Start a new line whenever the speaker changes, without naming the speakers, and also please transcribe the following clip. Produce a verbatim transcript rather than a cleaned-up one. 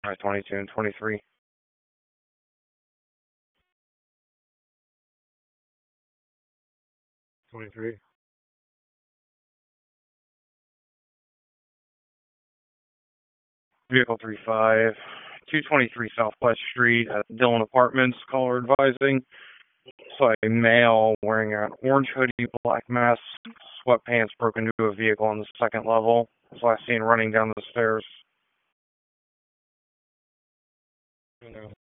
Alright, twenty-two and twenty-three. twenty-three. Vehicle three five, two twenty-three Southwest Street at Dillon Apartments, caller advising. Saw a male wearing an orange hoodie, black mask, sweatpants, broke into a vehicle on the second level. Was last seen running down the stairs. No.